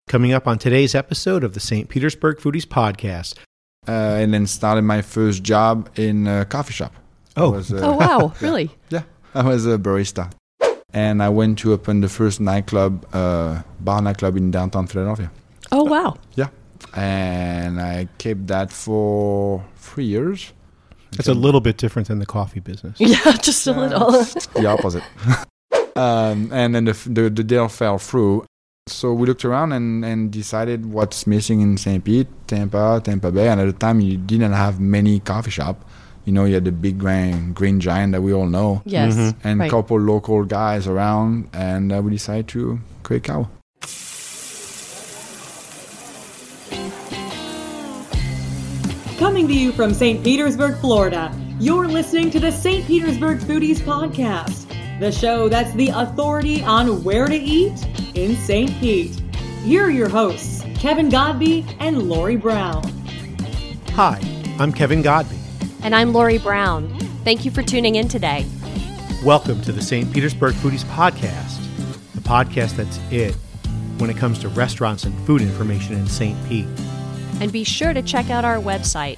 Coming up on today's episode of the St. Petersburg Foodies Podcast. And then started my first job in a coffee shop. Oh, wow, really? Yeah, I was a barista. And I went to open the first bar nightclub in downtown Philadelphia. Oh, wow. Yeah. And I kept that for 3 years. That's a little bit different than the coffee business. Yeah, just a little. The opposite. And then the deal fell through. So we looked around and decided what's missing in St. Pete, Tampa Bay. And at the time, you didn't have many coffee shops. You know, you had the big green giant that we all know. Yes. Mm-hmm. And a couple local guys around. And we decided to create Kawa. Coming to you from St. Petersburg, Florida, you're listening to the St. Petersburg Foodies Podcast, the show that's the authority on where to eat in St. Pete. Here are your hosts, Kevin Godby and Lori Brown. Hi, I'm Kevin Godby. And I'm Lori Brown. Thank you for tuning in today. Welcome to the St. Petersburg Foodies Podcast, the podcast that's it when it comes to restaurants and food information in St. Pete. And be sure to check out our website,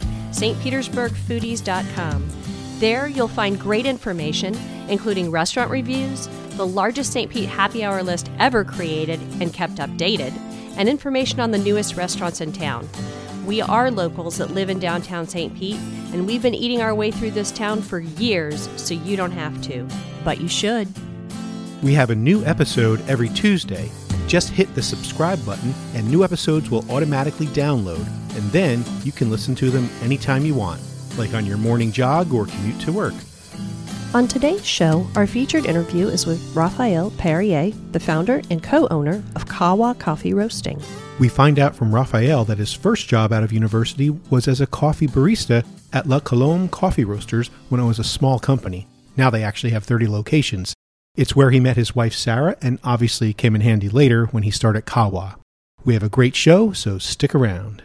stpetersburgfoodies.com. There you'll find great information, including restaurant reviews, the largest St. Pete happy hour list ever created and kept updated, and information on the newest restaurants in town. We are locals that live in downtown St. Pete, and we've been eating our way through this town for years, so you don't have to. But you should. We have a new episode every Tuesday. Just hit the subscribe button and new episodes will automatically download, and then you can listen to them anytime you want, like on your morning jog or commute to work. On today's show, our featured interview is with Raphael Perrier, the founder and co-owner of Kawa Coffee Roasting. We find out from Raphael that his first job out of university was as a coffee barista at La Colombe Coffee Roasters when it was a small company. Now they actually have 30 locations. It's where he met his wife Sarah and obviously came in handy later when he started Kawa. We have a great show, so stick around.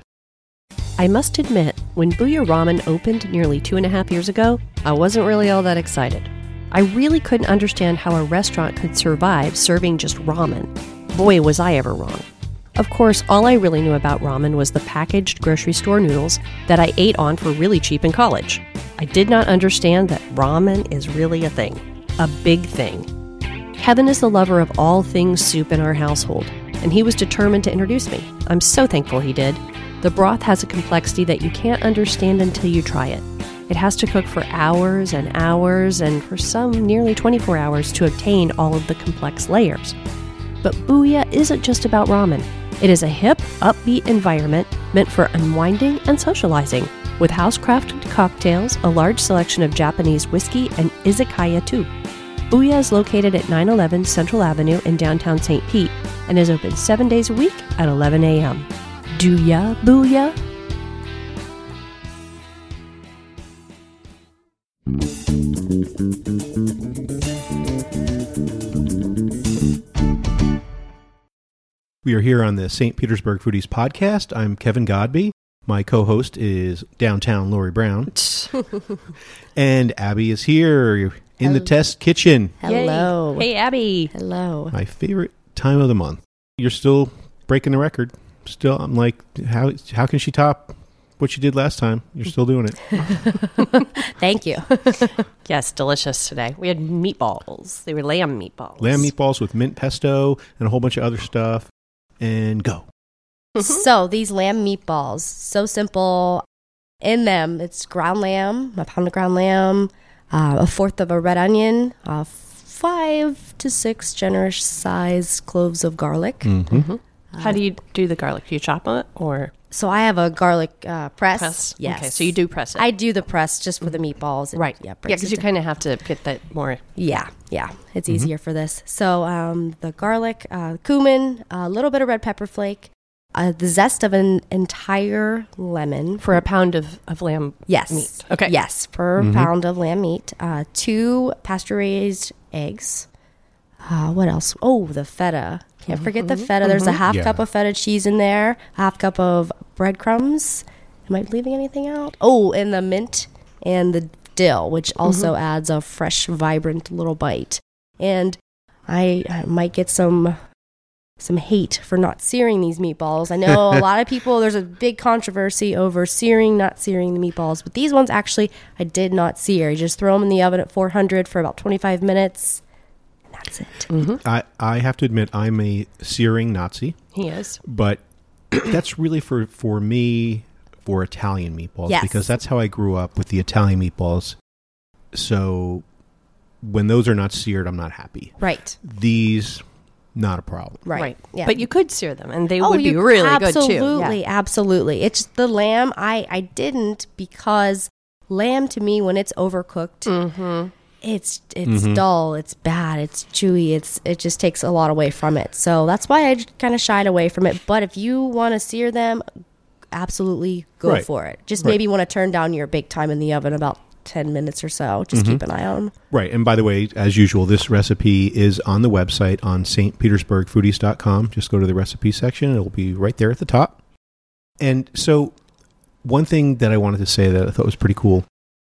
I must admit, when Booyah Ramen opened nearly 2.5 years ago, I wasn't really all that excited. I really couldn't understand how a restaurant could survive serving just ramen. Boy, was I ever wrong. Of course, all I really knew about ramen was the packaged grocery store noodles that I ate on for really cheap in college. I did not understand that ramen is really a thing. A big thing. Kevin is the lover of all things soup in our household, and he was determined to introduce me. I'm so thankful he did. The broth has a complexity that you can't understand until you try it. It has to cook for hours and hours, and for some, nearly 24 hours to obtain all of the complex layers. But Booyah isn't just about ramen. It is a hip, upbeat environment meant for unwinding and socializing, with house-crafted cocktails, a large selection of Japanese whiskey, and izakaya too. Booyah is located at 911 Central Avenue in downtown St. Pete and is open 7 days a week at 11 a.m. Do ya, Booyah? We are here on the St. Petersburg Foodies Podcast. I'm Kevin Godby. My co-host is Downtown Lori Brown. And Abby is here in the test kitchen. Hello. Yay. Hey, Abby. Hello. My favorite time of the month. You're still breaking the record. Still, I'm like, how can she top what she did last time? You're still doing it. Thank you. Yes, delicious today. We had meatballs. They were lamb meatballs. Lamb meatballs with mint pesto and a whole bunch of other stuff. And go. So these lamb meatballs, so simple. In them, it's ground lamb, a pound of ground lamb, a fourth of a red onion, 5 to 6 generous sized cloves of garlic. Mm-hmm. How do you do the garlic? Do you chop it or? So I have a garlic press. Yes. Okay, so you do press it. I do the press just for the meatballs. Right. Yeah, Because you kind of have to get that more. Yeah. It's easier for this. So the garlic, cumin, a little bit of red pepper flake, the zest of an entire lemon. For a pound of lamb meat. Okay. Yes, per pound of lamb meat. 2 pasture-raised eggs. What else? Oh, the feta. Can't forget the feta. There's a half cup of feta cheese in there, a half cup of breadcrumbs. Am I leaving anything out? Oh, and the mint and the dill, which also adds a fresh, vibrant little bite. And I might get some some hate for not searing these meatballs. I know a lot of people, there's a big controversy over searing, not searing the meatballs, but these ones actually I did not sear. You just throw them in the oven at 400 for about 25 minutes, and that's it. Mm-hmm. I have to admit, I'm a searing Nazi. He is. But that's really for me, for Italian meatballs, Yes. because that's how I grew up with the Italian meatballs. So when those are not seared, I'm not happy. Right. These, not a problem. Right. Yeah. But you could sear them, and they Oh, would be you- really good too. Absolutely, absolutely. It's just the lamb. I didn't, because lamb to me, when it's overcooked, it's dull, it's bad, it's chewy, it just takes a lot away from it. So that's why I kind of shied away from it. But if you want to sear them, absolutely go Right. for it. Just Right. maybe want to turn down your bake time in the oven about 10 minutes or so. Just keep an eye on them. Right. And by the way, as usual, this recipe is on the website on stpetersburgfoodies.com. Just go to the recipe section. It'll be right there at the top. And so one thing that I wanted to say that I thought was pretty cool,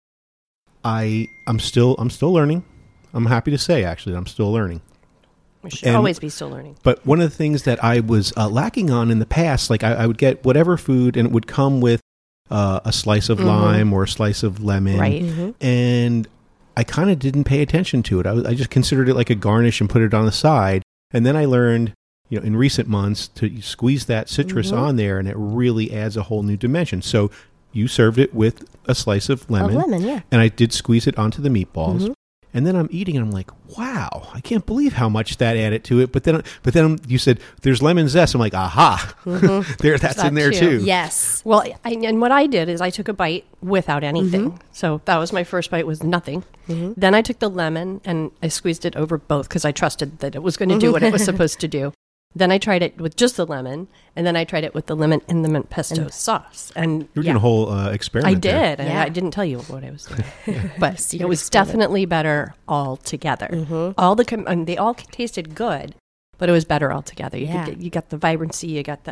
I'm still learning. I'm happy to say, actually, that I'm still learning. We should And- always be still learning. But one of the things that I was lacking on in the past, like I would get whatever food and it would come with a slice of lime or a slice of lemon. Right. And I kind of didn't pay attention to it. I just considered it like a garnish and put it on the side. And then I learned, in recent months to squeeze that citrus on there, and it really adds a whole new dimension. So you served it with a slice of lemon. Of lemon, yeah. And I did squeeze it onto the meatballs. And then I'm eating, and I'm like, "Wow! I can't believe how much that added to it." But then you said there's lemon zest. I'm like, "Aha! That's in there too." Yes. Well, and what I did is I took a bite without anything. So that was my first bite, was nothing. Then I took the lemon and I squeezed it over both because I trusted that it was going to do what it was supposed to do. Then I tried it with just the lemon, and then I tried it with the lemon and the mint pesto sauce. And You're doing a whole experiment. I did. there. And Yeah. I didn't tell you what I was doing. But it Secret was experiment. definitely better all together. All they all tasted good, but it was better all together. Yeah. You got the vibrancy, you got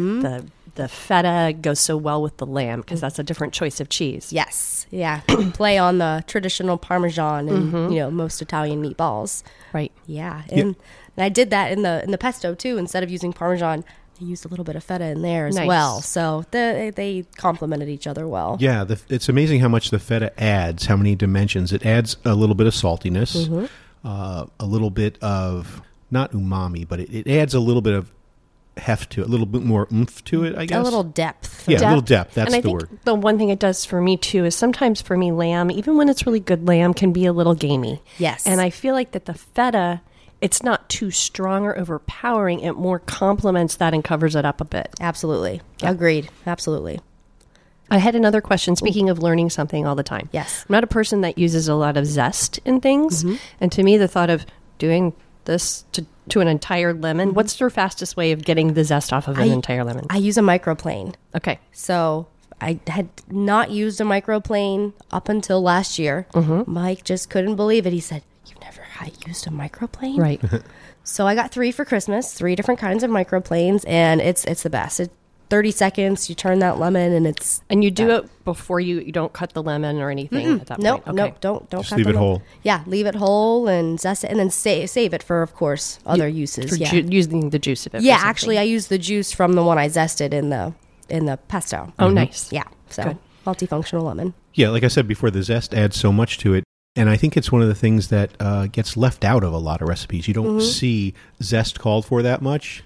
the feta goes so well with the lamb because that's a different choice of cheese. Yes. Yeah. Play on the traditional Parmesan and, most Italian meatballs. Right. Yeah. And I did that in the pesto too. Instead of using Parmesan, I used a little bit of feta in there as Nice. well. So they complemented each other well. Yeah, it's amazing how much the feta adds, how many dimensions. It adds a little bit of saltiness, a little bit of, not umami, but it adds a little bit of heft to it, a little bit more oomph to it, I guess. A little depth. Yeah, a little depth. That's and I the think word. the one thing it does for me too is sometimes for me lamb, even when it's really good lamb, can be a little gamey. Yes. And I feel like that the feta, it's not too strong or overpowering. It more complements that and covers it up a bit. Absolutely. Agreed. Absolutely. I had another question. Speaking of learning something all the time. Yes. I'm not a person that uses a lot of zest in things. And to me, the thought of doing this to an entire lemon, what's your fastest way of getting the zest off of an entire lemon? I use a microplane. Okay. So I had not used a microplane up until last year. Mike just couldn't believe it. He said, "You've never used a microplane?" Right. So I got 3 for Christmas, 3 different kinds of microplanes, and it's the best. 30 seconds, you turn that lemon, and it's... And you do it before you don't cut the lemon or anything at that Nope, point? nope, don't Just cut leave the it lemon. whole. Yeah, leave it whole and zest it, and then save it for, of course, other uses. For Yeah, using the juice of it. for yeah. something. Actually, I used the juice from the one I zested in the pesto. Oh, nice. Yeah, so Good. multifunctional lemon. Yeah, like I said before, the zest adds so much to it. And I think it's one of the things that gets left out of a lot of recipes. You don't see zest called for that much.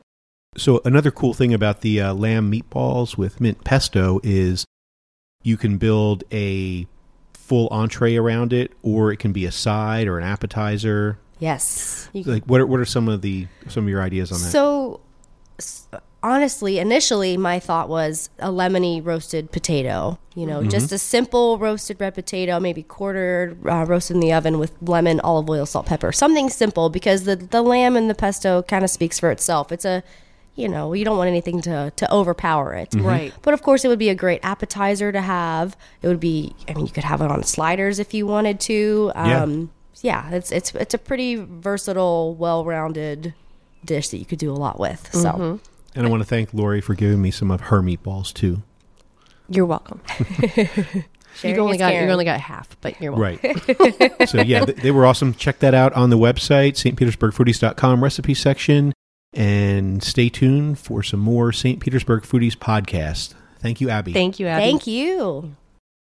So another cool thing about the lamb meatballs with mint pesto is you can build a full entree around it, or it can be a side or an appetizer. Yes. Like, what are some of your ideas on that? So, honestly, initially, my thought was a lemony roasted potato. Just a simple roasted red potato, maybe quartered, roasted in the oven with lemon, olive oil, salt, pepper. Something simple, because the lamb and the pesto kind of speaks for itself. It's a, you don't want anything to overpower it. Right. But of course, it would be a great appetizer to have. It would be, you could have it on sliders if you wanted to. Yeah, it's a pretty versatile, well-rounded dish that you could do a lot with. So, And I want to thank Lori for giving me some of her meatballs too. You're welcome. sharing You only is got caring. half, but you're welcome. Right. So yeah, they were awesome. Check that out on the website, stpetersburgfoodies.com recipe section. And stay tuned for some more St. Petersburg Foodies podcast. Thank you, Abby. Thank you, Abby. Thank you.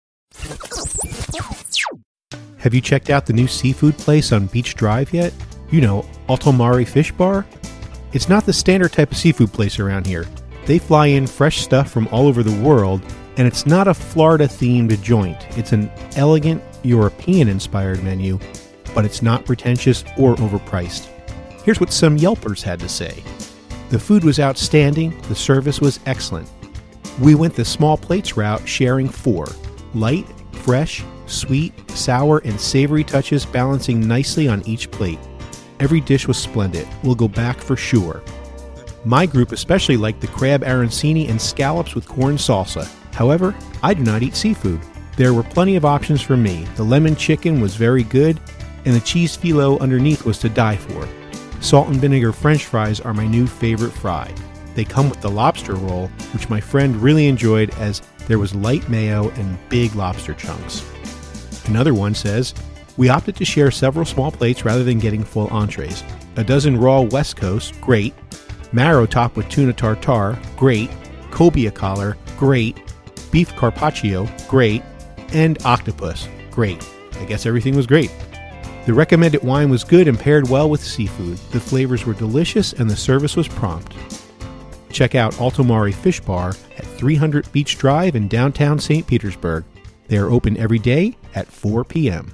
Have you checked out the new seafood place on Beach Drive yet? You know, Altomare Fish Bar? It's not the standard type of seafood place around here. They fly in fresh stuff from all over the world, and it's not a Florida-themed joint. It's an elegant, European-inspired menu, but it's not pretentious or overpriced. Here's what some Yelpers had to say. The food was outstanding, the service was excellent. We went the small plates route, sharing 4. Light, fresh, sweet, sour, and savory touches balancing nicely on each plate. Every dish was splendid. We'll go back for sure. My group especially liked the crab arancini and scallops with corn salsa. However, I do not eat seafood. There were plenty of options for me. The lemon chicken was very good, and the cheese phyllo underneath was to die for. Salt and vinegar French fries are my new favorite fry. They come with the lobster roll, which my friend really enjoyed as there was light mayo and big lobster chunks. Another one says, we opted to share several small plates rather than getting full entrees. A dozen raw West Coast, great. Marrow topped with tuna tartare, great. Cobia collar, great. Beef carpaccio, great. And octopus, great. I guess everything was great. The recommended wine was good and paired well with seafood. The flavors were delicious and the service was prompt. Check out Altomare Fish Bar at 300 Beach Drive in downtown St. Petersburg. They are open every day at 4 p.m.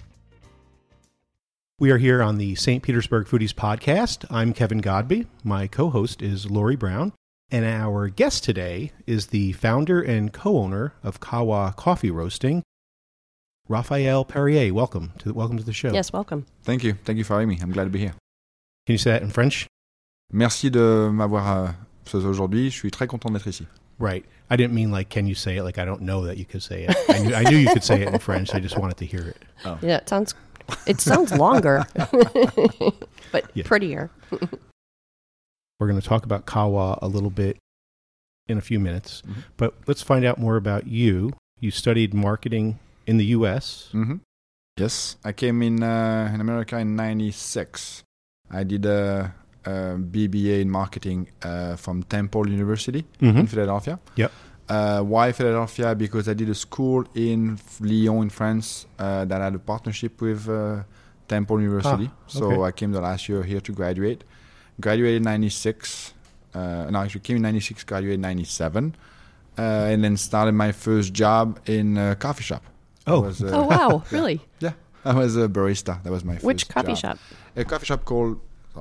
We are here on the St. Petersburg Foodies podcast. I'm Kevin Godby. My co-host is Lori Brown. And our guest today is the founder and co-owner of Kawa Coffee Roasting, Raphael Perrier. Welcome to the show. Yes, welcome. Thank you for having me. I'm glad to be here. Can you say that in French? Merci de m'avoir aujourd'hui. Je suis très content d'être ici. Right. I didn't mean like, can you say it? Like, I don't know that you could say it. I knew you could say it in French. I just wanted to hear it. Oh. Yeah, it sounds longer, but Yeah. prettier. We're going to talk about Kawa a little bit in a few minutes, Mm-hmm. but let's find out more about you. You studied marketing in the U.S. Mm-hmm. Yes, I came in America in '96. I did a BBA in marketing from Temple University in Philadelphia. Yep. Why Philadelphia? Because I did a school in Lyon in France that had a partnership with Temple University. So I came the last year here to graduate. Graduated in '96. Actually came in '96, graduated in '97. And then started my first job in a coffee shop. Oh, Oh, wow. Really? Yeah, I was a barista. That was my first Which coffee job. shop? A coffee shop called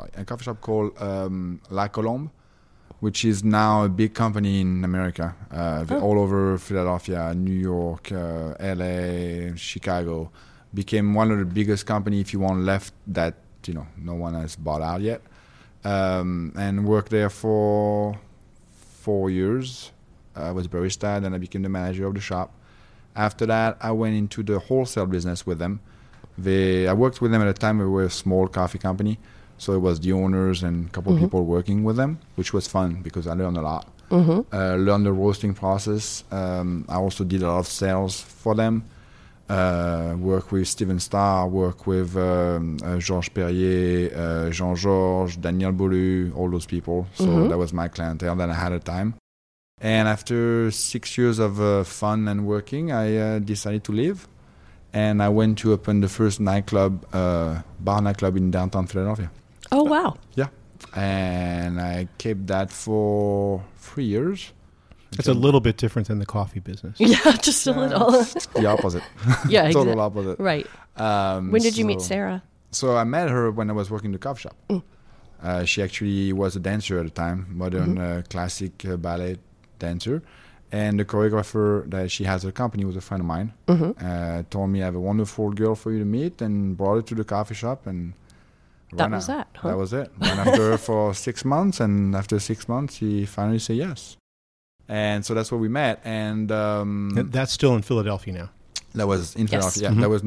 La Colombe, which is now a big company in America, all over Philadelphia, New York, LA, Chicago. Became one of the biggest company, if you want, left that no one has bought out yet. And worked there for 4 years. I was barista, then I became the manager of the shop. After that, I went into the wholesale business with them. I worked with them at a time we were a small coffee company. So it was the owners and a couple of people working with them, which was fun because I learned a lot. Learned the roasting process. I also did a lot of sales for them. Work with Steven Starr, work with Georges Perrier, Jean-Georges, Daniel Boulu, all those people. So that was my clientele that I had at the time. And after 6 years of fun and working, I decided to leave. And I went to open the first bar nightclub in downtown Philadelphia. Oh, wow. Yeah. And I kept that for 3 years. it's a little bit different than the coffee business. Yeah, just a little. The opposite. Yeah, Total exactly. opposite. Right. When did you meet Sarah? So I met her when I was working in the coffee shop. She actually was a dancer at the time, modern classic ballet dancer. And the choreographer that she has at the company was a friend of mine. Told me I have a wonderful girl for you to meet and brought her to the coffee shop. And That was that, huh? That was it. Went after her for 6 months. And after 6 months, he finally said yes. And so that's where we met. And That's still in Philadelphia now. that was in Philadelphia. Yeah, that was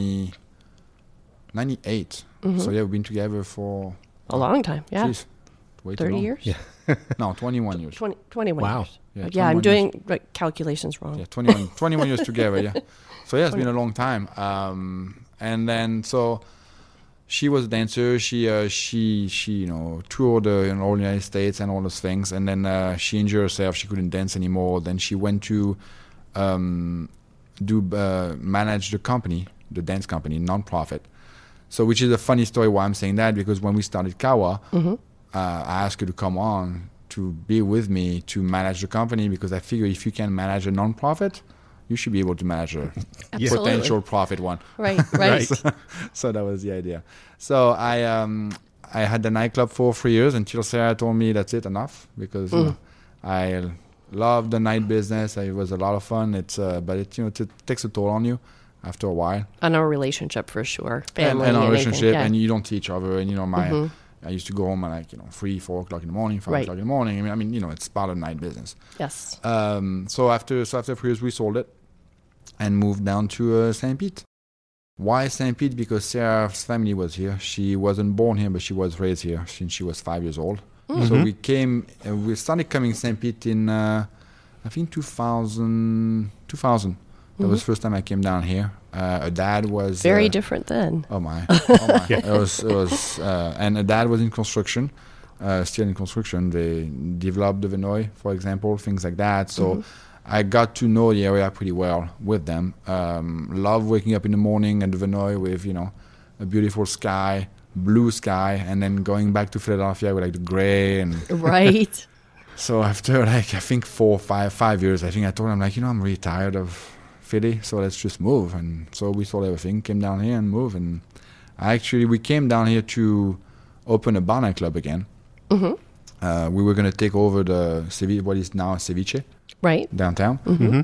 98. So yeah, we've been together for A long time, yeah. geez, way too 30 long. years? Yeah. No, 21 years. 21 Wow. years. Yeah, Yeah, I'm 21 doing calculations wrong. Yeah, 21 years together, yeah. So yeah, it's been a long time. And then so She was a dancer. She toured in all the United States and all those things. And then she injured herself. She couldn't dance anymore. Then she went to manage the company, the dance company, non-profit. So, which is a funny story why I'm saying that, because when we started Kawa, I asked her to come on to be with me to manage the company, because I figure if you can manage a non-profit, you should be able to manage a potential profit one. Right. So that was the idea. So I had the nightclub for 3 years until Sarah told me that's it, enough, because I love the night business. It was a lot of fun. But it takes a toll on you after a while. On our relationship, for sure. Family and our anything, relationship, yeah. and you don't see each other. And I used to go home at 3, 4 o'clock in the morning, 5 o'clock in the morning. I mean, it's part of night business. Yes. So after 3 years, we sold it and moved down to St. Pete. Why St. Pete? Because Sarah's family was here. She wasn't born here, but she was raised here since she was 5 years old. So we started coming to St. Pete in, I think 2000. That was the first time I came down here. A dad was very different then. Oh my! It was, and a dad was in construction, still in construction. They developed the Vinoy, for example, things like that. So I got to know the area pretty well with them. Love waking up in the morning at the Vinoy with a beautiful sky, blue sky, and then going back to Philadelphia with the gray and right. So after I think 5 years, I think I told him I'm really tired of Philly, so let's just move. And so we sold everything, came down here and moved. And we came down here to open a bar nightclub again. We were going to take over what is now Ceviche, right, downtown.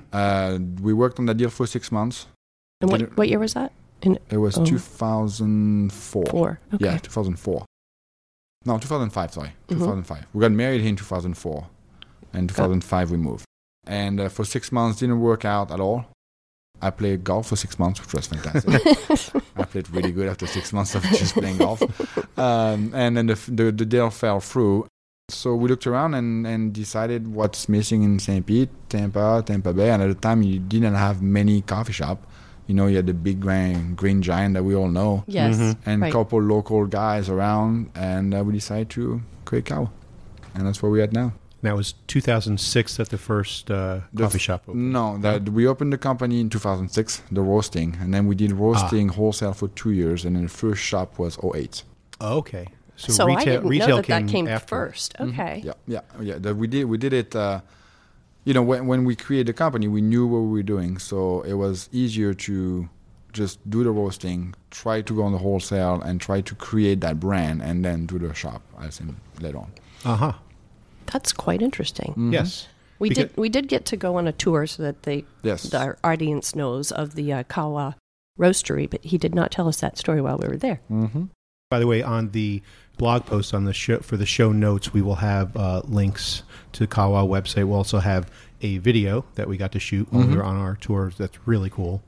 We worked on that deal for 6 months. And what year was that? It was 2004. Okay. Yeah, 2004. No, 2005, sorry. 2005. We got married here in 2004. And 2005 we moved. And for 6 months, didn't work out at all. I played golf for 6 months, which was fantastic. I played really good after 6 months of just playing golf. And then the deal fell through. So we looked around and decided what's missing in St. Pete, Tampa Bay. And at the time, you didn't have many coffee shops. You had the big green giant that we all know. Yes. And a couple local guys around. And we decided to create Kawa. And that's where we're at now. That was 2006 that the first coffee shop opened. No, we opened the company in 2006, the roasting. And then we did roasting wholesale for 2 years. And then the first shop was 2008. Oh, okay. So retail, I didn't retail know that came after. first. Okay. Yeah. We did it. When we created the company, we knew what we were doing, so it was easier to just do the roasting, try to go on the wholesale, and try to create that brand, and then do the shop as in later on. That's quite interesting. Yes. We did get to go on a tour so that our audience knows of the Kawa roastery, but he did not tell us that story while we were there. By the way, on the blog post on the show, for the show notes, we will have links to the Kawa website. We'll also have a video that we got to shoot while we were on our tour. That's really cool.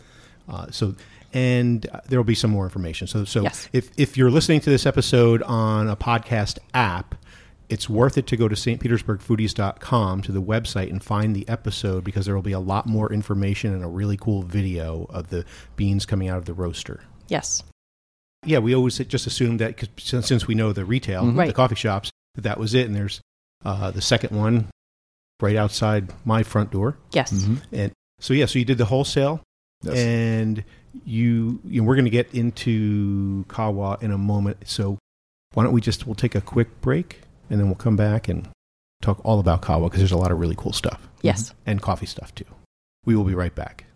And there will be some more information. So yes. if you're listening to this episode on a podcast app, it's worth it to go to stpetersburgfoodies.com to the website and find the episode, because there will be a lot more information and a really cool video of the beans coming out of the roaster. Yes. Yeah, we always just assumed that, cause since we know the retail, the coffee shops, that was it. And there's the second one right outside my front door. Yes. And so you did the wholesale, and we're going to get into Kawa in a moment. So why don't we'll take a quick break, and then we'll come back and talk all about Kawa, because there's a lot of really cool stuff. Yes. And coffee stuff too. We will be right back.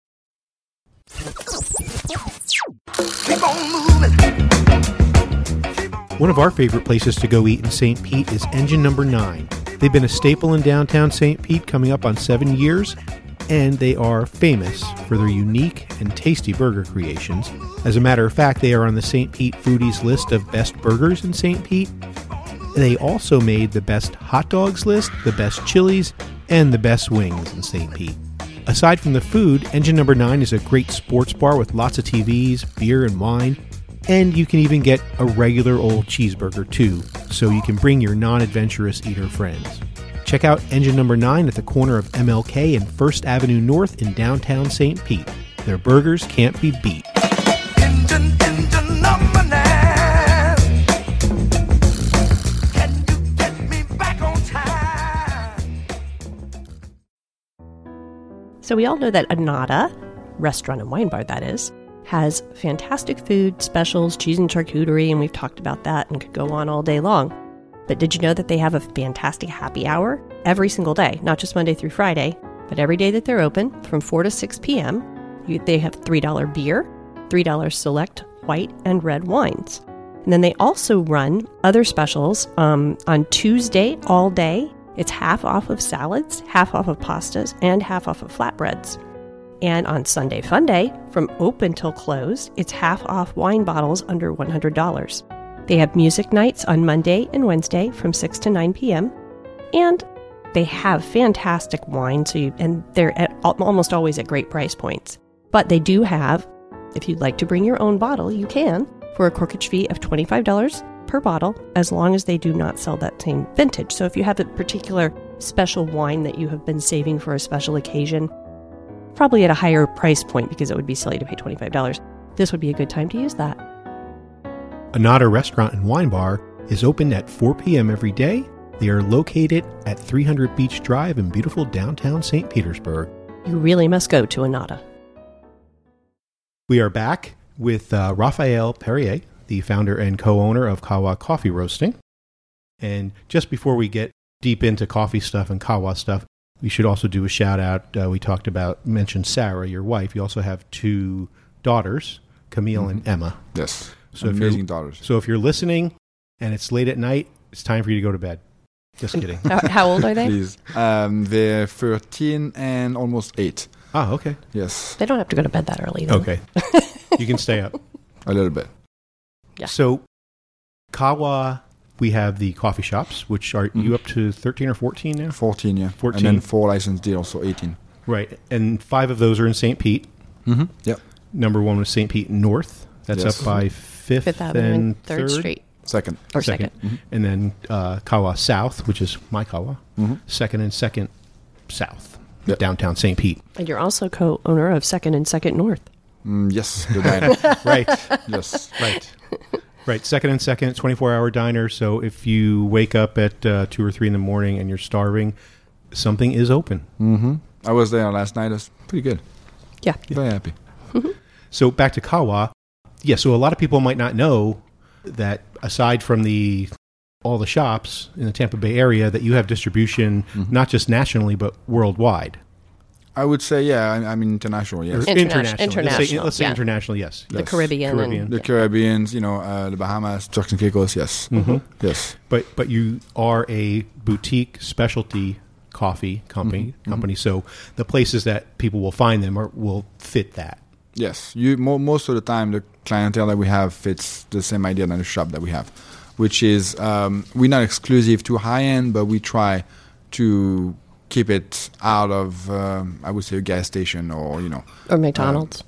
Keep on moving. One of our favorite places to go eat in St. Pete is Engine No. 9. They've been a staple in downtown St. Pete, coming up on 7 years, and they are famous for their unique and tasty burger creations. As a matter of fact, they are on the St. Pete Foodies list of best burgers in St. Pete. They also made the best hot dogs list, the best chilies, and the best wings in St. Pete. Aside from the food, Engine No. 9 is a great sports bar with lots of TVs, beer, and wine. And you can even get a regular old cheeseburger too, so you can bring your non-adventurous eater friends. Check out Engine No. 9 at the corner of MLK and 1st Avenue North in downtown St. Pete. Their burgers can't be beat. Engine No. 9. So we all know that Anata, restaurant and wine bar that is, has fantastic food, specials, cheese and charcuterie, and we've talked about that and could go on all day long. But did you know that they have a fantastic happy hour every single day, not just Monday through Friday, but every day that they're open from 4 to 6 p.m. They have $3 beer, $3 select white and red wines. And then they also run other specials on Tuesday all day. It's half off of salads, half off of pastas, and half off of flatbreads. And on Sunday Fun Day, from open till close, it's half off wine bottles under $100. They have music nights on Monday and Wednesday from 6 to 9 p.m. And they have fantastic wine, and they're almost always at great price points. But they do have, if you'd like to bring your own bottle, you can, for a corkage fee of $25 per bottle, as long as they do not sell that same vintage. So if you have a particular special wine that you have been saving for a special occasion, probably at a higher price point because it would be silly to pay $25, this would be a good time to use that. Anata Restaurant and Wine Bar is open at 4 p.m. every day. They are located at 300 Beach Drive in beautiful downtown St. Petersburg. You really must go to Anata. We are back with Raphael Perrier, the founder and co-owner of Kawa Coffee Roasting. And just before we get deep into coffee stuff and Kawa stuff, we should also do a shout out. We mentioned Sarah, your wife. You also have 2 daughters, Camille and Emma. Yes. So amazing daughters. So if you're listening and it's late at night, it's time for you to go to bed. Just kidding. How old are they? Please. They're 13 and almost 8. Oh, okay. Yes. They don't have to go to bed that early, though. Okay. You can stay up. A little bit. Yeah. So, Kawa, we have the coffee shops, which are you up to 13 or 14 now? 14, yeah. 14. And then 4 licensed deals, so 18. Right. And 5 of those are in St. Pete. Mm-hmm. Yep. Number 1 was St. Pete North. That's up by 5th Avenue and 3rd Street. Second. Or second. Mm-hmm. And then Kawa South, which is my Kawa. Mm-hmm. Second and Second South. Yep. Downtown St. Pete. And you're also co-owner of Second and Second North. Yes, the diner. Right. Yes. Right. Second and Second, 24-hour diner. So if you wake up at 2 or 3 in the morning and you're starving, something is open. Mm-hmm. I was there last night. It's pretty good. Yeah. Very happy. Mm-hmm. So back to Kawa. Yeah, so a lot of people might not know that aside from all the shops in the Tampa Bay area, that you have distribution not just nationally but worldwide. I would say, yeah. I mean, international, yes. International. Let's say international, yes. The Caribbean. The Caribbeans, the Bahamas, Turks and Caicos, yes. Mm-hmm. Yes. But you are a boutique specialty coffee company, so the places that people will find them will fit that. Yes. Most of the time, the clientele that we have fits the same idea than the shop that we have, which is we're not exclusive to high-end, but we try to keep it out of, I would say, a gas station or McDonald's.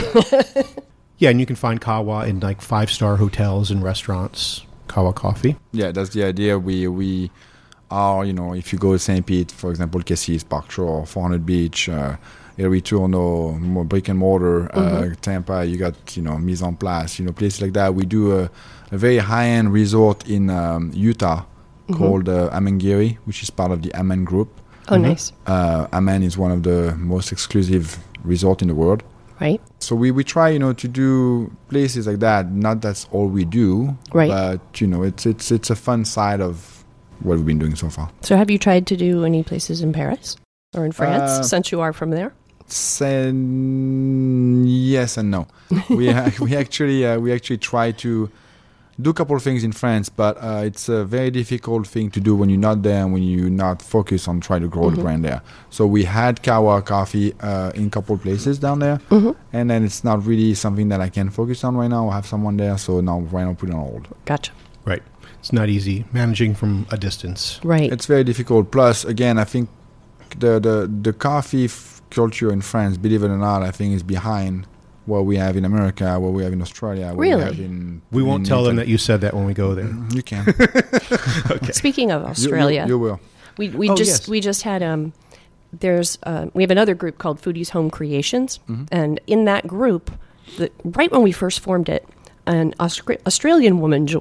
Yeah, and you can find Kawa in like 5-star hotels and restaurants, Kawa Coffee. Yeah, that's the idea. We are, if you go to St. Pete, for example, Cassis, Park Shore, 400 Beach, El Retorno, more brick and mortar, Tampa, you got, Mise en Place, places like that. We do a very high-end resort in Utah called Amangiri, which is part of the Aman Group. Oh, nice. Aman is one of the most exclusive resorts in the world. Right. So we try, to do places like that. Not that's all we do. Right. But, it's a fun side of what we've been doing so far. So have you tried to do any places in Paris or in France since you are from there? Yes and no. we actually try to do a couple of things in France, but it's a very difficult thing to do when you're not there and when you're not focused on trying to grow the brand there. So we had Kawa Coffee in a couple of places down there, and then it's not really something that I can focus on right now. I have someone there, so now right now put it on hold. Gotcha. Right. It's not easy managing from a distance. Right. It's very difficult. Plus, again, I think the coffee culture in France, believe it or not, I think is behind what we have in America, what we have in Australia, what we have in... We won't tell them that you said that when we go there. You can. Okay. Speaking of Australia... You will. We just had... we have another group called Foodies Home Creations, and in that group, right when we first formed it, an Australian woman joined,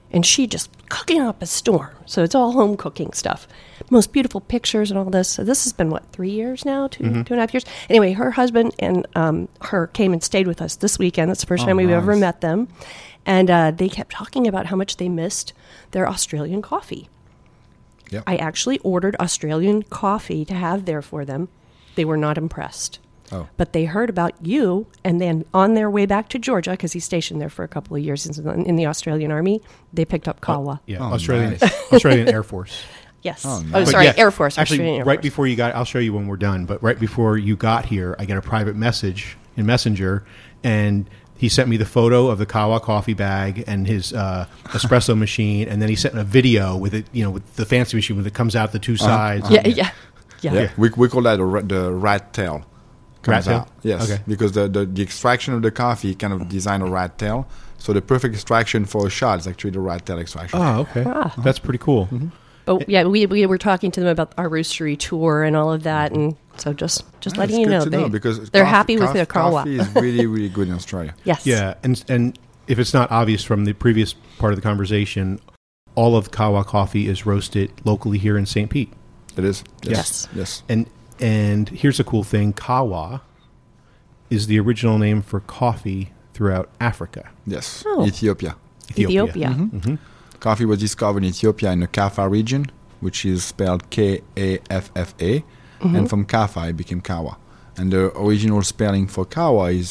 and she just cooking up a storm. So it's all home cooking stuff. Most beautiful pictures and all this. So this has been, 3 years now? Two and a half years? Anyway, her husband and her came and stayed with us this weekend. That's the first time we've ever met them. And they kept talking about how much they missed their Australian coffee. Yep. I actually ordered Australian coffee to have there for them. They were not impressed. Oh. But they heard about you, and then on their way back to Georgia, because he's stationed there for a couple of years in the Australian Army, they picked up Kawa. Yeah, Oh, Australian nice. Australian Air Force. Yes. Oh, Oh, nice. But sorry, yeah, Air Force. Actually, Australian Air right Force. before you got, I'll show you when we're done. But right before you got here, I got a private message in Messenger, and he sent me the photo of the Kawa coffee bag and his espresso machine, and then he sent a video with it, with the fancy machine when it comes out the two sides. Yeah. Yeah. We call that the rat tail. Rat tail? Out. Yes. Okay. Because the extraction of the coffee kind of design a rat tail. So the perfect extraction for a shot is actually the rat tail extraction. Oh, okay. That's pretty cool. Mm-hmm. But yeah, we were talking to them about our roastery tour and all of that, and so just Yeah, letting it's you good know, to because they're coffee- happy with their Kawa. Coffee is really, really good in Australia. Yes. Yeah, and if it's not obvious from the previous part of the conversation, all of Kawa coffee is roasted locally here in St. Pete. It is. Yes. Yes. And here's a cool thing: Kawa is the original name for coffee throughout Africa. Yes. Oh. Ethiopia. Ethiopia. Mm-hmm. Coffee was discovered in Ethiopia in the Kaffa region, which is spelled Kaffa, and from Kaffa it became Kawa. And the original spelling for Kawa is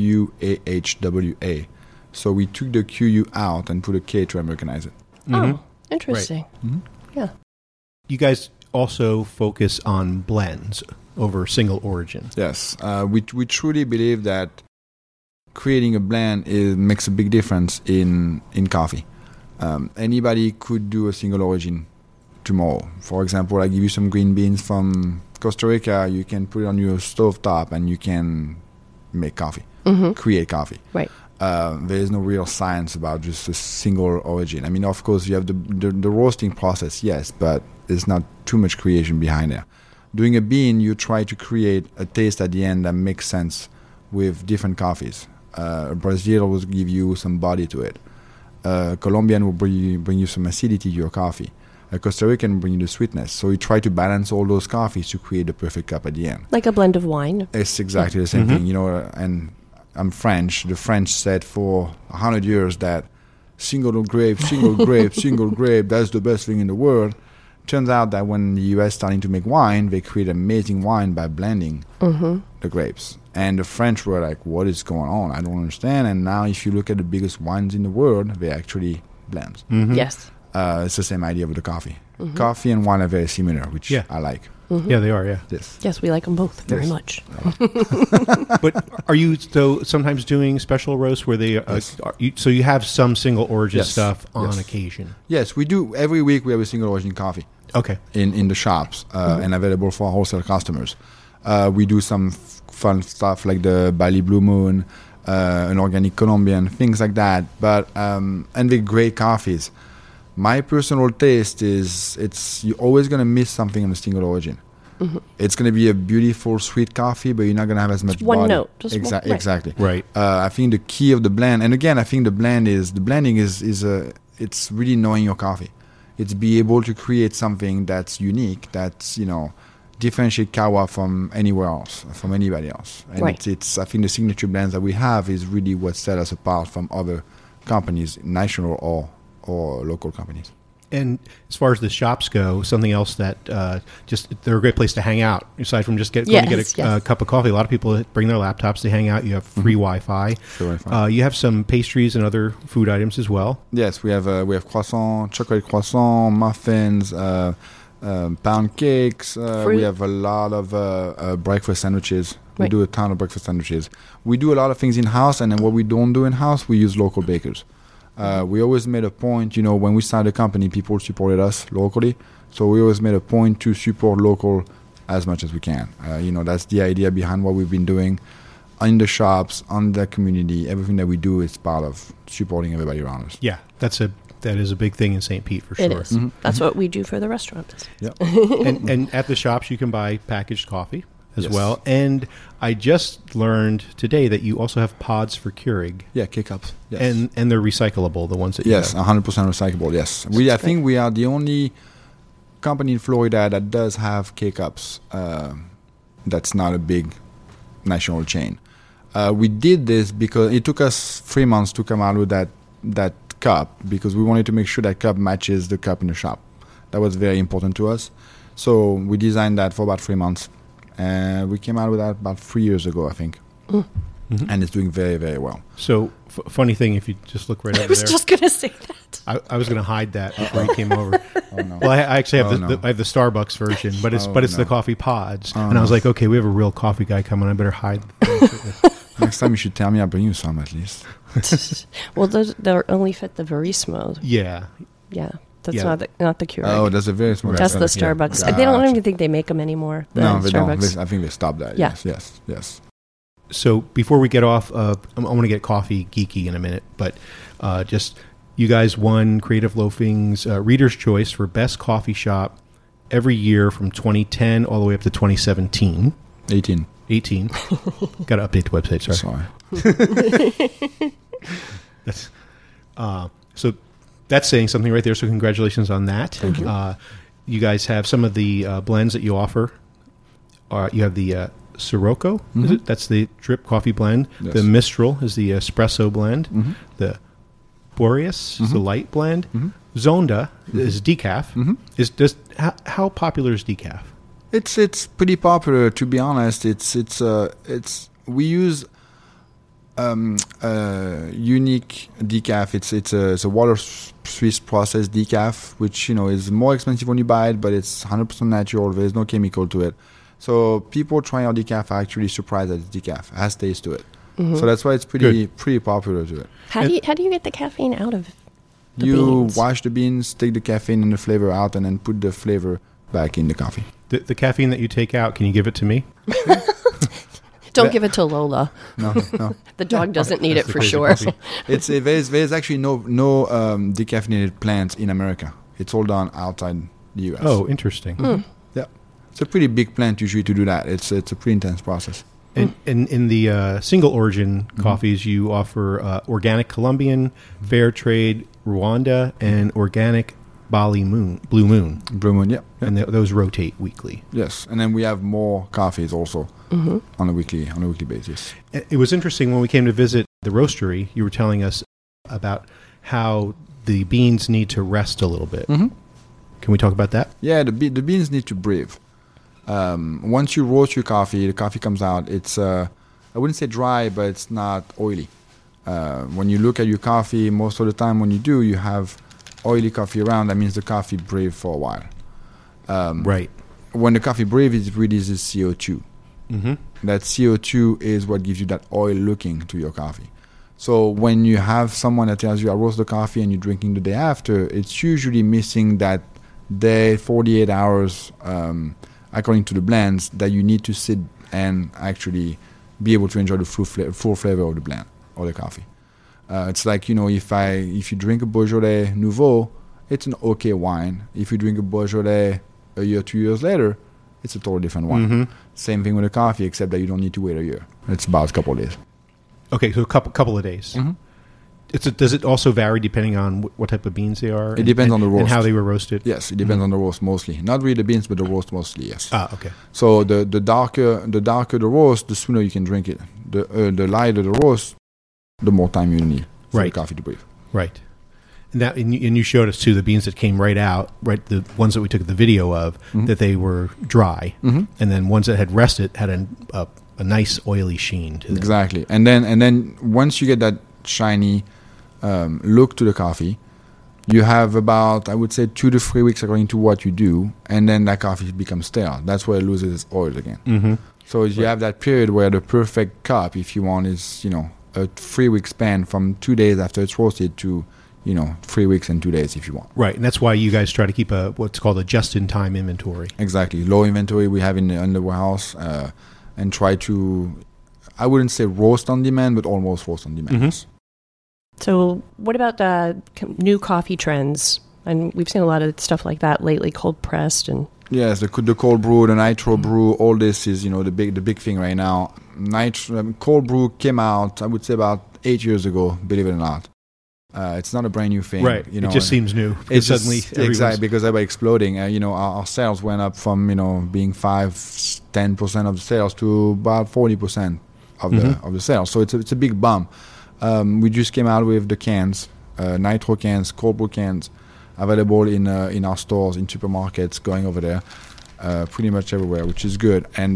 Quahwa. So we took the QU out and put a K to Americanize it. Oh, interesting. Mm-hmm. Yeah. You guys also focus on blends over single origin. Yes, we truly believe that creating a blend makes a big difference in coffee. Anybody could do a single origin tomorrow. For example, I give you some green beans from Costa Rica. You can put it on your stovetop and you can make coffee, create coffee. Right. There is no real science about just a single origin. I mean, of course, you have the roasting process, yes, but there's not too much creation behind there. Doing a bean, you try to create a taste at the end that makes sense with different coffees. Brazil will give you some body to it. Colombian will bring you some acidity to your coffee. Costa Rican will bring you the sweetness. So you try to balance all those coffees to create the perfect cup at the end. Like a blend of wine. It's exactly the same thing, and I'm French. The French said for 100 years that single grape, single grape, single grape, that's the best thing in the world. Turns out that when the U.S. starting to make wine, they create amazing wine by blending the grapes. And the French were like, what is going on? I don't understand. And now if you look at the biggest wines in the world, they actually blend. Yes. It's the same idea with the coffee. Coffee and wine are very similar, which I like. Yeah, they are, yeah. Yes. Yes, we like them both very Yes. much. But are you though sometimes doing special roasts where they so you have some single origin Yes. stuff on Yes. occasion? Yes, we do. Every week we have a single origin coffee Okay. in the shops and available for wholesale customers. We do some fun stuff like the Bali Blue Moon, an organic Colombian, things like that. But and they're great coffees. My personal taste is you're always going to miss something in the single origin. It's going to be a beautiful sweet coffee, but you're not going to have as much one body. note, just one- right. Exactly. Right. I think the key of the blend, and again, I think the blending is it's really knowing your coffee. It's be able to create something that's unique, that's differentiate Kawa from anywhere else, from anybody else. And Right. it's I think the signature blends that we have is really what set us apart from other companies, national or local companies. And as far as the shops go, something else that they're a great place to hang out. Aside from just going to get a cup of coffee, a lot of people bring their laptops, they hang out. You have free Wi-Fi. Free Wi-Fi. You have some pastries and other food items as well. Yes, we have croissant, chocolate croissant, muffins, pound cakes. We have a lot of breakfast sandwiches. We Right. do a ton of breakfast sandwiches. We do a lot of things in-house, and then what we don't do in-house, we use local bakers. We always made a point, when we started the company, people supported us locally. So we always made a point to support local as much as we can. That's the idea behind what we've been doing in the shops, on the community. Everything that we do is part of supporting everybody around us. Yeah, that is a big thing in St. Pete for sure. It is. That's what we do for the restaurant. Yep. and at the shops, you can buy packaged coffee. as well. And I just learned today that you also have pods for Keurig. Yeah, K-Cups. Yes. And they're recyclable, the ones that you Yes, have. 100% recyclable, yes. I think we are the only company in Florida that does have K-Cups. That's not a big national chain. We did this because it took us 3 months to come out with that cup, because we wanted to make sure that cup matches the cup in the shop. That was very important to us. So we designed that for about 3 months. We came out with that about 3 years ago, I think. And it's doing very, very well. So, funny thing, if you just look right over there. I was just going to say that. I was going to hide that before you came over. No. Well, I actually have I have the Starbucks version, but it's the coffee pods. And I was like, okay, we have a real coffee guy coming. I better hide the thing. Next time you should tell me, I'll bring you some at least. Well, they only fit the Verismo. Yeah. Yeah. That's not the Keurig. Oh, that's a very small. That's the Starbucks. They don't even think they make them anymore. No, they Starbucks. don't. I think they stopped that. Yeah. Yes. So before we get off, I want to get coffee geeky in a minute, but just you guys won Creative Loafing's Reader's Choice for Best Coffee Shop every year from 2010 all the way up to 2017. 18. Got to update the website, sorry. That's so that's saying something right there, so congratulations on that. Thank you. You guys have some of the blends that you offer. You have the Sirocco, is it? That's the drip coffee blend. Yes. The Mistral is the espresso blend. The Boreas is the light blend. Zonda is decaf. How popular is decaf? It's pretty popular, to be honest. We use unique decaf. It's a water Swiss processed decaf, which is more expensive when you buy it, but it's 100% natural. There's no chemical to it. So people trying our decaf are actually surprised that it's decaf. It has taste to it. So that's why it's pretty popular to it. How do you get the caffeine out of the You beans? wash the beans, take the caffeine and the flavor out, and then put the flavor back in the coffee. The caffeine that you take out, can you give it to me? Don't give it to Lola. No. The dog doesn't need it the for crazy sure. coffee. There's actually no decaffeinated plants in America. It's all done outside the US. Oh, interesting. Yeah. It's a pretty big plant usually to do that. It's a pretty intense process. And in the single origin coffees, you offer organic Colombian, fair trade Rwanda, and organic Blue Moon. Blue Moon, yeah. And those rotate weekly. Yes, and then we have more coffees also on a weekly basis. It was interesting when we came to visit the roastery. You were telling us about how the beans need to rest a little bit. Can we talk about that? Yeah, the beans need to breathe. Once you roast your coffee, the coffee comes out. It's I wouldn't say dry, but it's not oily. When you look at your coffee, most of the time when you do, you have oily coffee around. That means the coffee breathed for a while. Right. When the coffee breathes, it releases CO2. That CO2 is what gives you that oil looking to your coffee. So when you have someone that tells you I roast the coffee and you're drinking the day after, it's usually missing that day, 48 hours, according to the blends, that you need to sit and actually be able to enjoy the full flavor of the blend or the coffee. It's like, if you drink a Beaujolais Nouveau, it's an okay wine. If you drink a Beaujolais a year, 2 years later, it's a totally different wine. Same thing with the coffee, except that you don't need to wait a year. It's about a couple of days. Okay, so a couple of days. Does it also vary depending on what type of beans they are? It depends on the roast. And how they were roasted? Yes, it depends on the roast mostly. Not really the beans, but the roast mostly, yes. Ah, okay. So the darker the roast, the sooner you can drink it. The lighter the roast, the more time you need for the coffee to breathe. Right. And you showed us, too, the beans that came right out, right, the ones that we took the video of, that they were dry. And then ones that had rested had a nice oily sheen to them. Exactly. And then once you get that shiny look to the coffee, you have about, I would say, 2 to 3 weeks according to what you do, and then that coffee becomes stale. That's where it loses its oil again. So you have that period where the perfect cup, if you want, is a 3-week span from 2 days after it's roasted to 3 weeks and 2 days if you want. Right, and that's why you guys try to keep what's called a just-in-time inventory. Exactly. Low inventory we have in the warehouse, and try to, I wouldn't say roast on demand, but almost roast on demand. So what about new coffee trends? And we've seen a lot of stuff like that lately, cold pressed and Yes, the cold brew, the nitro brew, all this is, the big thing right now. Cold brew came out, I would say, about 8 years ago, believe it or not. It's not a brand new thing. Right. It just seems new. It's suddenly exactly, because they were exploding. Our sales went up from, being 5-10% of the sales to about 40% of the sales. So it's a big bump. We just came out with the cans, nitro cans, cold brew cans, available in our stores, in supermarkets, going over there, pretty much everywhere, which is good. And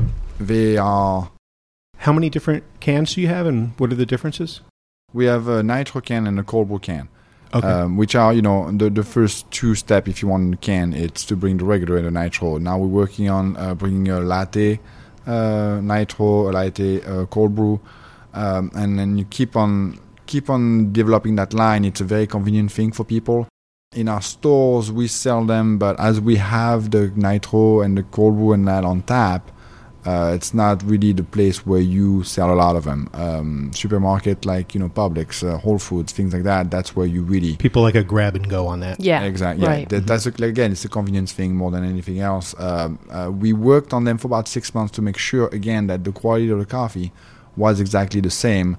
they are... How many different cans do you have, and what are the differences? We have a nitro can and a cold brew can, okay. Which are, the first two steps if you want a can. It's to bring the regular and the nitro. Now we're working on bringing a latte nitro, a latte cold brew, and then you keep on developing that line. It's a very convenient thing for people. In our stores, we sell them, but as we have the nitro and the cold brew and that on tap, it's not really the place where you sell a lot of them. Supermarket like, Publix, Whole Foods, things like that, that's where you really... People like a grab and go on that. Yeah. Exactly. Right. Yeah. That's again, it's a convenience thing more than anything else. We worked on them for about 6 months to make sure, again, that the quality of the coffee was exactly the same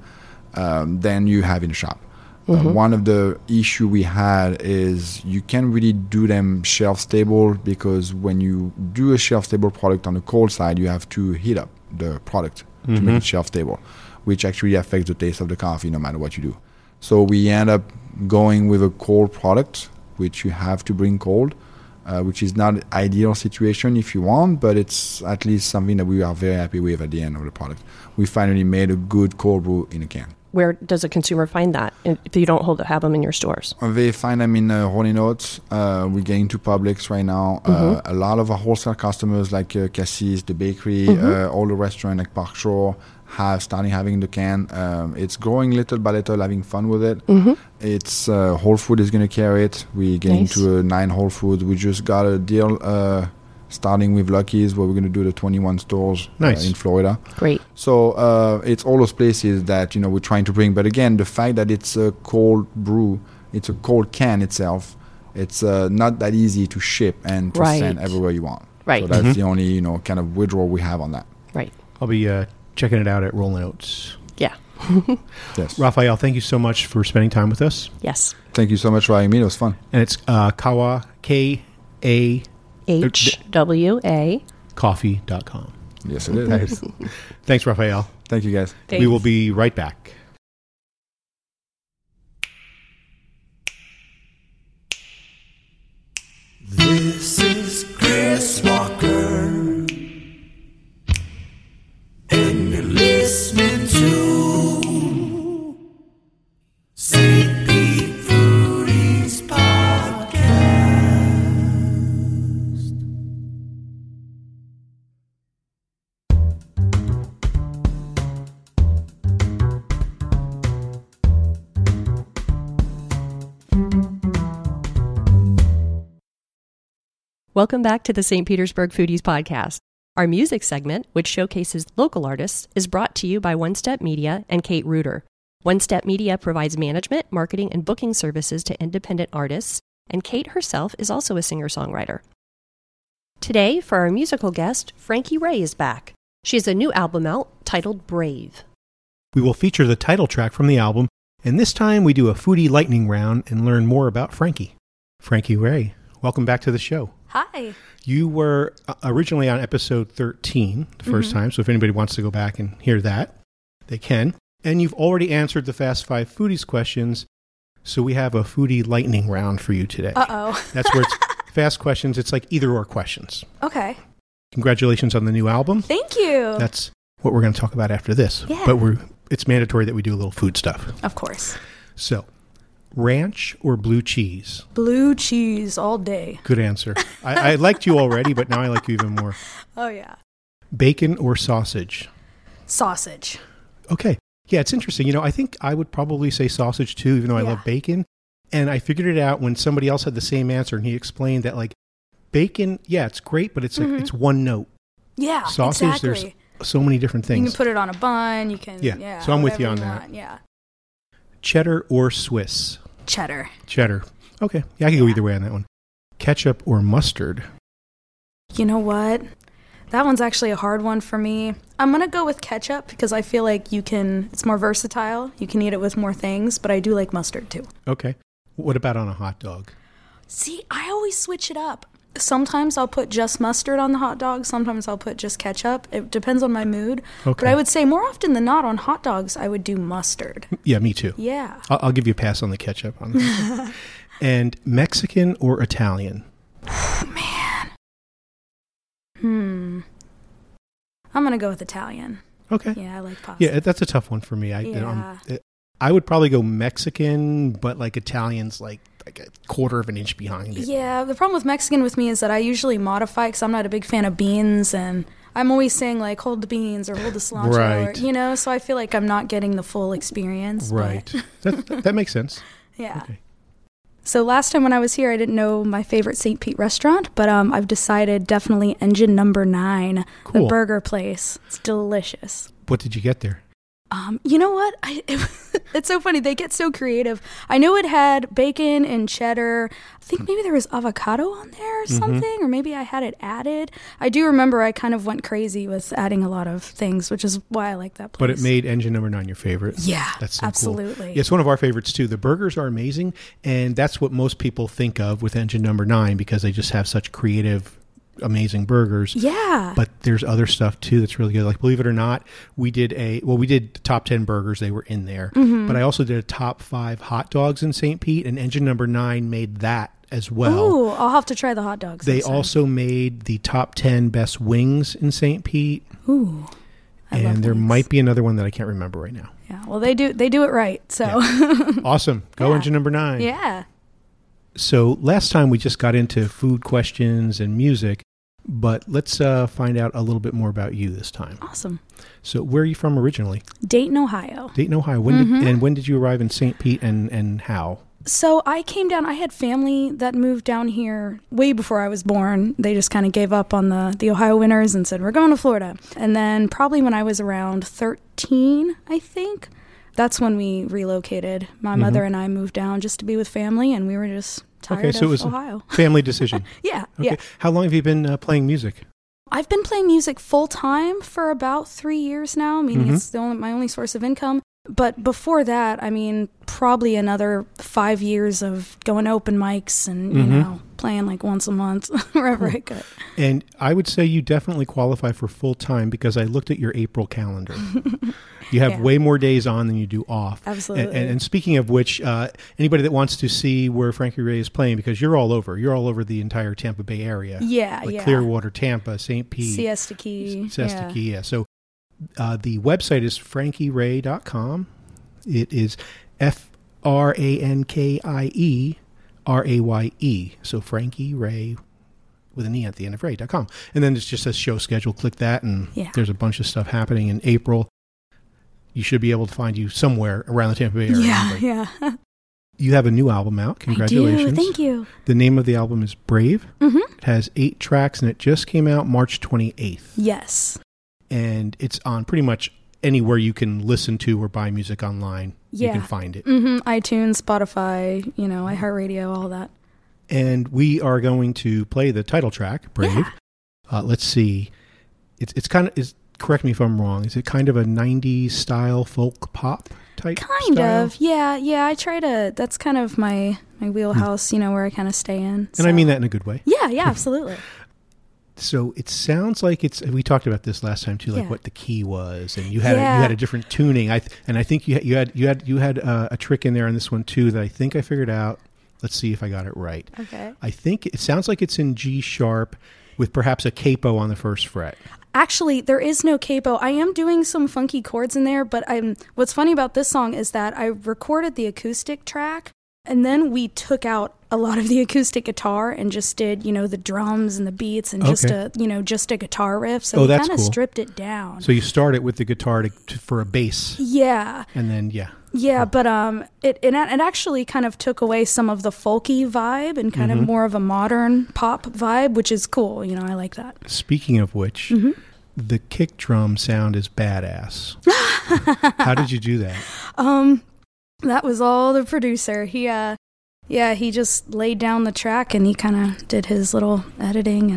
than you have in the shop. One of the issue we had is you can't really do them shelf stable, because when you do a shelf stable product on the cold side, you have to heat up the product to make it shelf stable, which actually affects the taste of the coffee no matter what you do. So we end up going with a cold product, which you have to bring cold, which is not an ideal situation if you want, but it's at least something that we are very happy with at the end of the product. We finally made a good cold brew in a can. Where does a consumer find that if you don't have them in your stores? They find them in Rolling Oats. We're getting to Publix right now. A lot of our wholesale customers like Cassis, the bakery, all the restaurants like Park Shore starting having the can. It's growing little by little, having fun with it. It's Whole Food is going to carry it. We're getting to 9 Whole Foods. We just got a deal starting with Lucky's, where we're going to do the 21 stores in Florida. Great. So it's all those places that we're trying to bring. But again, the fact that it's a cold brew, it's a cold can itself, it's not that easy to ship and to send everywhere you want. Right. So that's the only kind of withdrawal we have on that. Right. I'll be checking it out at Rolling Oats. Yeah. Yes. Raphael, thank you so much for spending time with us. Yes. Thank you so much for having me. It was fun. And it's Kawa, K-A... HWA coffee.com. Yes, it is. Thanks, Raphael. Thank you, guys. Thanks. We will be right back. This is Chris Walker, and you're listening to St. Pete Foodies Podcast. Welcome back to the St. Petersburg Foodies Podcast. Our music segment, which showcases local artists, is brought to you by One Step Media and Kate Reuter. One Step Media provides management, marketing, and booking services to independent artists, and Kate herself is also a singer-songwriter. Today, for our musical guest, Frankie Ray is back. She has a new album out titled Brave. We will feature the title track from the album, and this time we do a foodie lightning round and learn more about Frankie. Frankie Ray, welcome back to the show. Hi. You were originally on episode 13 the first time, so if anybody wants to go back and hear that, they can. And you've already answered the Fast Five Foodies questions, so we have a foodie lightning round for you today. Uh-oh. That's where it's fast questions. It's like either-or questions. Okay. Congratulations on the new album. Thank you. That's what we're going to talk about after this. Yeah. But it's mandatory that we do a little food stuff. Of course. So, ranch or blue cheese? Blue cheese all day. Good answer. I liked you already, but now I like you even more. Oh, yeah. Bacon or sausage? Sausage. Okay. Yeah, it's interesting. I think I would probably say sausage too, even though I love bacon. And I figured it out when somebody else had the same answer, and he explained that, like, bacon, yeah, it's great, but it's like, it's one note. Yeah, sausage, exactly. There's so many different things. You can put it on a bun. You can, yeah. So I'm with you on that. Want. Yeah. Cheddar or Swiss? Cheddar. Cheddar. Okay. Yeah, I can go either way on that one. Ketchup or mustard? You know what? That one's actually a hard one for me. I'm going to go with ketchup because I feel like it's more versatile. You can eat it with more things, but I do like mustard too. Okay. What about on a hot dog? See, I always switch it up. Sometimes I'll put just mustard on the hot dog. Sometimes I'll put just ketchup. It depends on my mood. Okay. But I would say more often than not on hot dogs, I would do mustard. Yeah, me too. Yeah. I'll give you a pass on the ketchup on that. And Mexican or Italian? I'm going to go with Italian. Okay. Yeah, I like pasta. Yeah, that's a tough one for me. I would probably go Mexican, but like Italian's like a quarter of an inch behind it. Yeah, the problem with Mexican with me is that I usually modify because I'm not a big fan of beans, and I'm always saying like hold the beans or hold the cilantro, Right. or, so I feel like I'm not getting the full experience. Right. That makes sense. Yeah. Okay. So last time when I was here, I didn't know my favorite St. Pete restaurant, but I've decided definitely Engine Number 9, Cool. the burger place. It's delicious. What did you get there? You know what? It's so funny. They get so creative. I know it had bacon and cheddar. I think maybe there was avocado on there or something, or maybe I had it added. I do remember I kind of went crazy with adding a lot of things, which is why I like that place. But it made Engine Number 9 your favorite. Yeah, That's so absolutely. Cool. Yeah, it's one of our favorites too. The burgers are amazing, and that's what most people think of with Engine Number 9 because they just have such creative, amazing burgers. Yeah. But there's other stuff too that's really good. Like, believe it or not, we did the top 10 burgers. They were in there. But I also did a top 5 hot dogs in St. Pete, and Engine Number 9 made that as well. Ooh, I'll have to try the hot dogs. They next time. also made the top 10 best wings in St. Pete. Ooh. I love And there wings. might be another one that I can't remember right now. Yeah, well, they do it right. So, Awesome. Go Yeah. Engine Number 9. yeah. So last time we just got into food questions and music, but let's find out a little bit more about you this time. Awesome. So where are you from originally? Dayton, Ohio. Dayton, Ohio. When did you arrive in St. Pete and how? So I came down, I had family that moved down here way before I was born. They just kind of gave up on the Ohio winters and said, we're going to Florida. And then probably when I was around 13, I think, that's when we relocated. My mother and I moved down just to be with family, and we were just tired so it of was Ohio. a family decision. Yeah, Okay. yeah. How long have you been playing music? I've been playing music full time for about 3 years now, meaning it's my only source of income. But before that, I mean, probably another 5 years of going to open mics and, you know, playing like once a month wherever I could. And I would say you definitely qualify for full time because I looked at your April calendar. You have Yeah. way more days on than you do off. Absolutely. And speaking of which, anybody that wants to see where Frankie Ray is playing, because you're all over the entire Tampa Bay area. Yeah, like yeah. Clearwater, Tampa, St. Pete, Siesta Key. Siesta Key. Yeah. So the website is frankieray.com. It is FrankieRaye. So Frankie Ray with an E at the end of Ray.com. And then it just says show schedule. Click that, and there's a bunch of stuff happening in April. You should be able to find you somewhere around the Tampa Bay area. Yeah, anyway. yeah. You have a new album out. Congratulations. I do. Thank you. The name of the album is Brave. It has 8 tracks, and it just came out March 28th. Yes. And it's on pretty much anywhere you can listen to or buy music online. You Yeah. can find it. iTunes, Spotify, iHeartRadio, all that. And we are going to play the title track, Brave. Yeah. Let's see. It's kind of, correct me if I'm wrong, is it kind of a 90s style folk pop type Kind style? of. Yeah. I try to, that's kind of my wheelhouse, where I kind of stay in. And I mean that in a good way. Yeah, absolutely. So it sounds like we talked about this last time too, like Yeah. what the key was, and you had a different tuning. I think you had a trick in there on this one too that I think I figured out. Let's see if I got it right. Okay. I think it sounds like it's in G sharp with perhaps a capo on the first fret. Actually, there is no capo. I am doing some funky chords in there, but what's funny about this song is that I recorded the acoustic track, and then we took out a lot of the acoustic guitar and just did, the drums and the beats and just a guitar riff. So we that's kind of cool. stripped it down. So you start it with the guitar for a bass, Yeah. and then Yeah, but it actually kind of took away some of the folky vibe and kind of more of a modern pop vibe, which is cool. I like that. Speaking of which, the kick drum sound is badass. How did you do that? That was all the producer. He just laid down the track and he kind of did his little editing and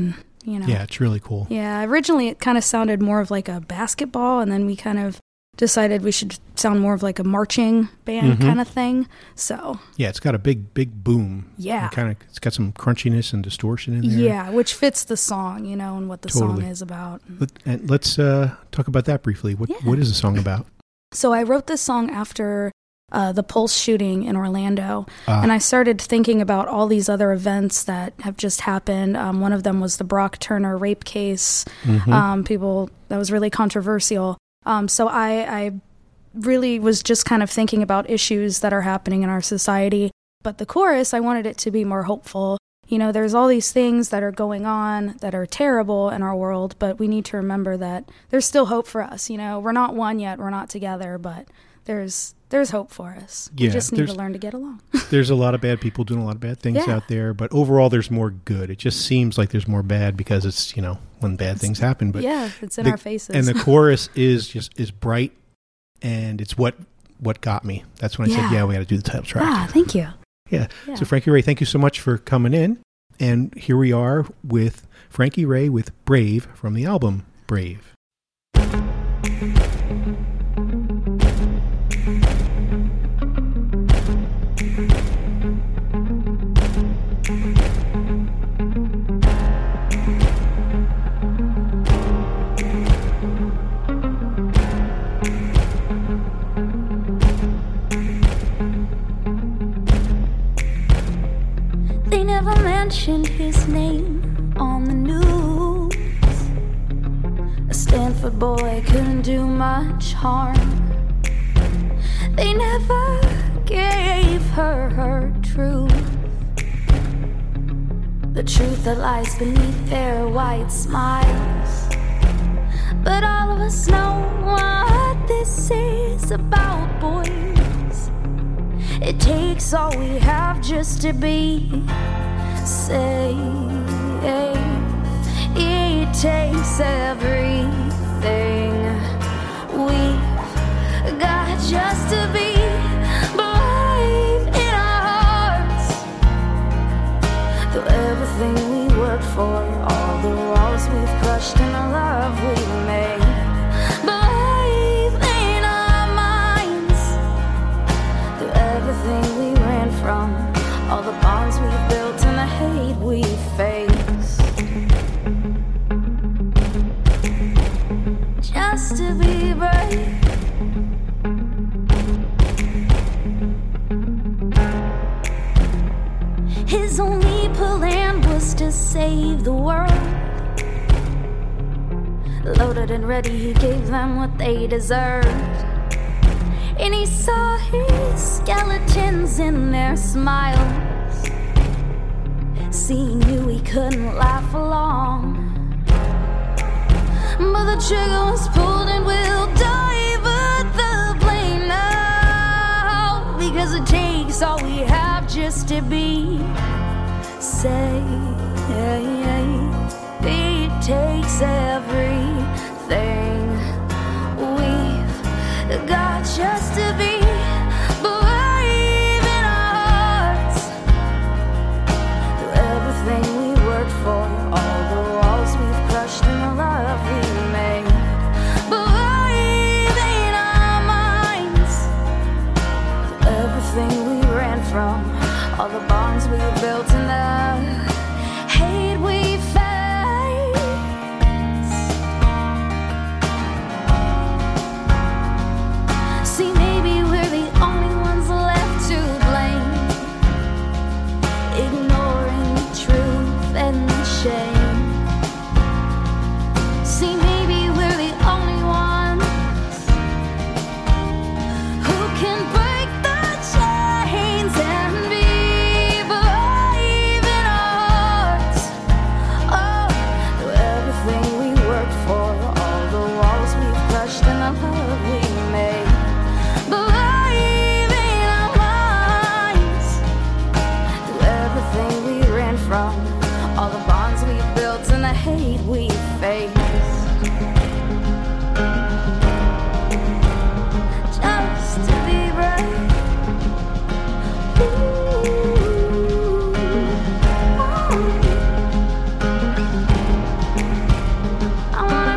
you know. Yeah, it's really cool. Yeah, originally it kind of sounded more of like a basketball, and then we kind of decided we should sound more of like a marching band kind of thing. So yeah, it's got a big boom. Yeah, It's got some crunchiness and distortion in there. Yeah, which fits the song, you know, and what the song is about. And let's talk about that briefly. What is the song about? So I wrote this song after the Pulse shooting in Orlando, and I started thinking about all these other events that have just happened. One of them was the Brock Turner rape case. That was really controversial. So I really was just kind of thinking about issues that are happening in our society. But the chorus, I wanted it to be more hopeful. You know, there's all these things that are going on that are terrible in our world, but we need to remember that there's still hope for us. You know, we're not one yet, we're not together, but there's hope for us. We just need to learn to get along. There's a lot of bad people doing a lot of bad things out there, but overall there's more good. It just seems like there's more bad because it's, you know, when bad things happen. But it's in our faces. And the chorus is bright, and it's what got me. That's when I said, we got to do the title track. Thank you. Yeah. So Frankie Ray, thank you so much for coming in. And here we are with Frankie Ray with Brave from the album Brave. They never mentioned his name on the news. A Stanford boy couldn't do much harm. They never gave her truth, the truth that lies beneath their white smiles. But all of us know what this is about, boys. It takes all we have just to be safe. It takes everything we've got just to be brave in our hearts. Through everything we worked for, all the walls we've crushed and the love we've made. Everything we ran from, all the bonds we've built and the hate we faced. Just to be brave. His only plan was to save the world. Loaded and ready, he gave them what they deserved. And he saw his skeletons in their smiles. See, he knew he couldn't laugh along, but the trigger was pulled and we'll divert the blame now. Because it takes all we have just to be safe. It takes everything we've got just to be brave in our hearts. Through everything we worked for, all the walls we've crushed and the love we made. Brave in our minds. Through everything we ran from, all the bonds we built and the hate we faced. See, maybe we're the only ones left to blame, ignoring the truth and the shame. See, maybe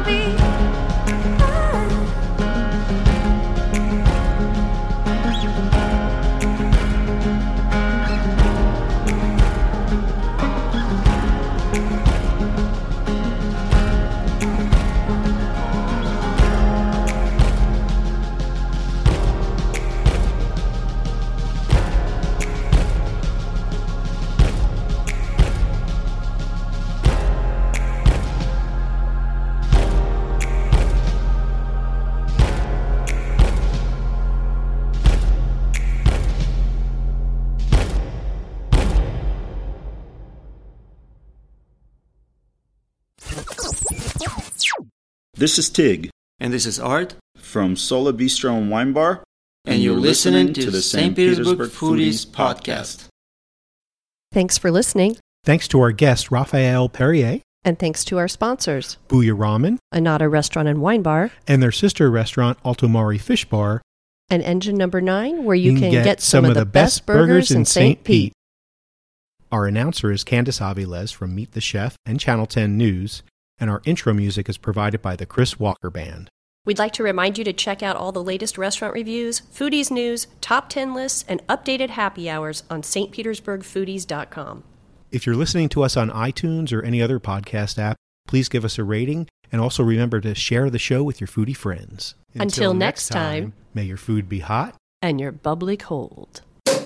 coffee. This is Tig. And this is Art. From Sola Bistro and Wine Bar. And you're listening to the St. Petersburg Foodies Podcast. Thanks for listening. Thanks to our guest, Raphael Perrier. And thanks to our sponsors, Booyah Ramen, Anata Restaurant and Wine Bar, and their sister restaurant, Altomari Fish Bar, and Engine Number 9, where you can get some of the best burgers in St. Pete. Our announcer is Candice Aviles from Meet the Chef and Channel 10 News, and our intro music is provided by the Chris Walker Band. We'd like to remind you to check out all the latest restaurant reviews, foodies news, top 10 lists, and updated happy hours on stpetersburgfoodies.com. If you're listening to us on iTunes or any other podcast app, please give us a rating, and also remember to share the show with your foodie friends. Until next time, may your food be hot and your bubbly cold.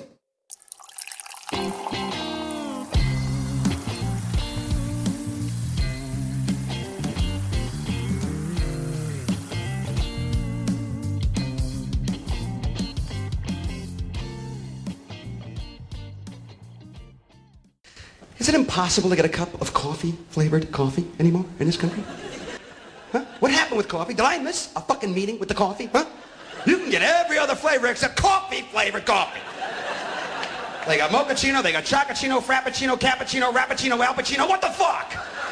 Is it impossible to get a cup of coffee-flavored coffee anymore in this country? Huh? What happened with coffee? Did I miss a fucking meeting with the coffee? Huh? You can get every other flavor except coffee-flavored coffee. They got mochaccino, they got chocochino, frappuccino, cappuccino, rappuccino, al pacino. What the fuck?